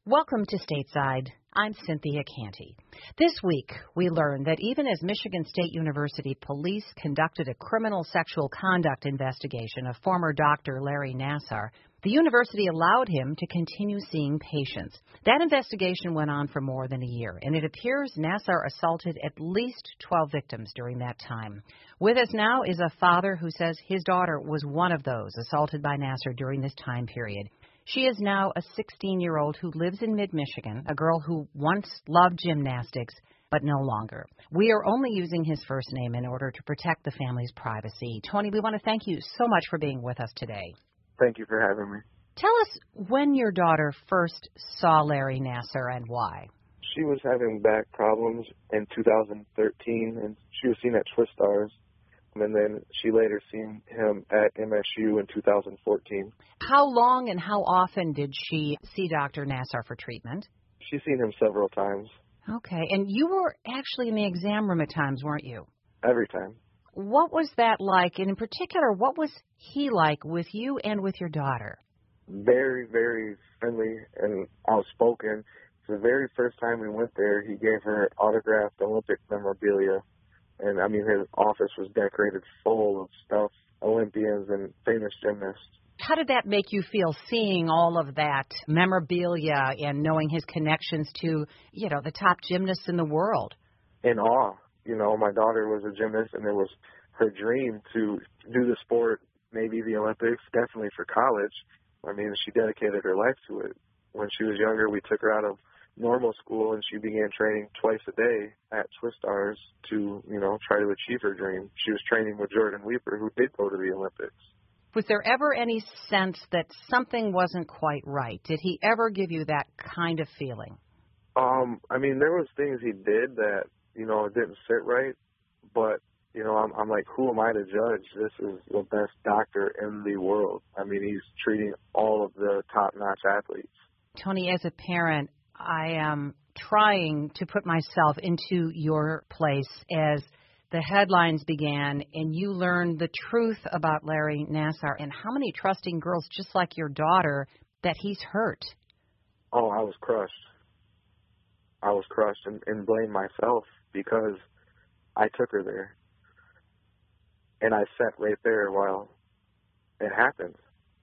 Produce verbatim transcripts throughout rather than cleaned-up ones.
Welcome to Stateside. I'm Cynthia Canty. This week, we learned that even as Michigan State University police conducted a criminal sexual conduct investigation of former doctor Larry Nassar, the university allowed him to continue seeing patients. That investigation went on for more than a year, and it appears Nassar assaulted at least twelve victims during that time. With us now is a father who says his daughter was one of those assaulted by Nassar during this time period. She is now a sixteen-year-old who lives in mid-Michigan, a girl who once loved gymnastics, but no longer. We are only using his first name in order to protect the family's privacy. Tony, we want to thank you so much for being with us today. Thank you for having me. Tell us when your daughter first saw Larry Nassar and why. She was having back problems in two thousand thirteen, and she was seen at Twist Stars. And then she later seen him at M S U in two thousand fourteen. How long and how often did she see Doctor Nassar for treatment? She's seen him several times. Okay, and you were actually in the exam room at times, weren't you? Every time. What was that like? And in particular, what was he like with you and with your daughter? Very, very friendly and outspoken. The very first time we went there, he gave her autographed Olympic memorabilia. And, I mean, his office was decorated full of stuff, Olympians and famous gymnasts. How did that make you feel, seeing all of that memorabilia and knowing his connections to, you know, the top gymnasts in the world? In awe. You know, my daughter was a gymnast, and it was her dream to do the sport, maybe the Olympics, definitely for college. I mean, she dedicated her life to it. When she was younger, we took her out of normal school, and she began training twice a day at Twist Stars to, you know, try to achieve her dream. She was training with Jordan Weeper, who did go to the Olympics. Was there ever any sense that something wasn't quite right? Did he ever give you that kind of feeling? Um, I mean, there was things he did that, you know, didn't sit right, but, you know, I'm, I'm like, who am I to judge? This is the best doctor in the world. I mean, he's treating all of the top-notch athletes. Tony, as a parent, I am trying to put myself into your place as the headlines began and you learned the truth about Larry Nassar and how many trusting girls just like your daughter that he's hurt. Oh, I was crushed. I was crushed and, and blamed myself because I took her there. And I sat right there while it happened.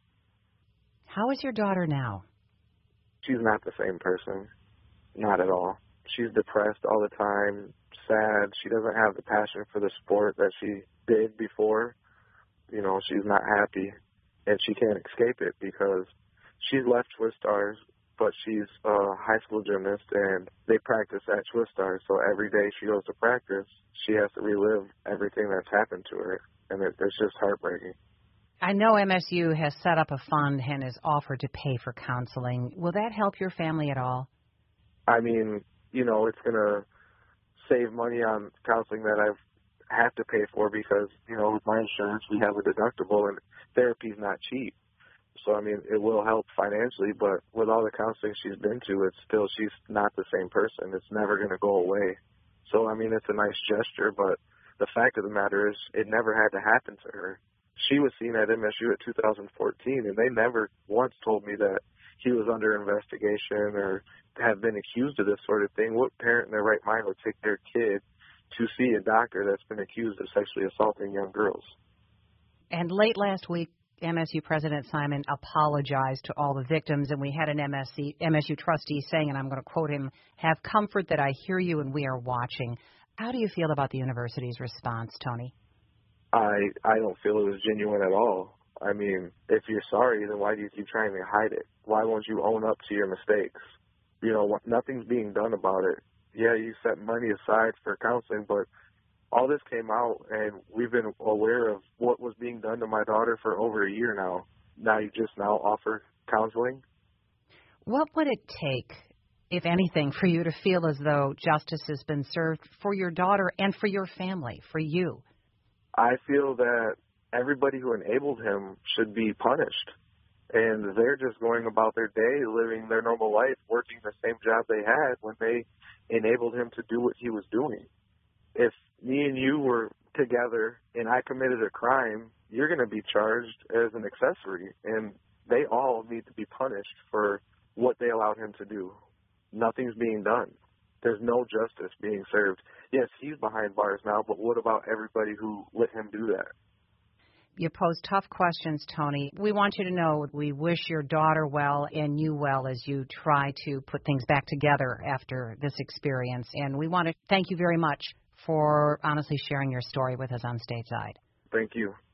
How is your daughter now? She's not the same person. Not at all. She's depressed all the time, sad. She doesn't have the passion for the sport that she did before. You know, she's not happy, and she can't escape it because she's left Twist Stars, but she's a high school gymnast, and they practice at Twist Stars. So every day she goes to practice, she has to relive everything that's happened to her, and it, it's just heartbreaking. I know M S U has set up a fund and has offered to pay for counseling. Will that help your family at all? I mean, you know, it's going to save money on counseling that I've have to pay for because, you know, with my insurance, we have a deductible, and therapy's not cheap. So, I mean, it will help financially, but with all the counseling she's been to, it's still, she's not the same person. It's never going to go away. So, I mean, it's a nice gesture, but the fact of the matter is it never had to happen to her. She was seen at M S U at two thousand fourteen, and they never once told me that he was under investigation or have been accused of this sort of thing. What parent in their right mind would take their kid to see a doctor that's been accused of sexually assaulting young girls? And late last week, M S U President Simon apologized to all the victims, and we had an M S U trustee saying, and I'm going to quote him, "Have comfort that I hear you and we are watching." How do you feel about the university's response, Tony? I I don't feel it was genuine at all. I mean, if you're sorry, then why do you keep trying to hide it? Why won't you own up to your mistakes? You know, nothing's being done about it. Yeah, you set money aside for counseling, but all this came out, and we've been aware of what was being done to my daughter for over a year now. Now you just now offer counseling? What would it take, if anything, for you to feel as though justice has been served for your daughter and for your family, for you? I feel that everybody who enabled him should be punished. And they're just going about their day, living their normal life, working the same job they had when they enabled him to do what he was doing. If me and you were together and I committed a crime, you're going to be charged as an accessory. And they all need to be punished for what they allowed him to do. Nothing's being done. There's no justice being served. Yes, he's behind bars now, but what about everybody who let him do that? You pose tough questions, Tony. We want you to know we wish your daughter well and you well as you try to put things back together after this experience. And we want to thank you very much for honestly sharing your story with us on Stateside. Thank you.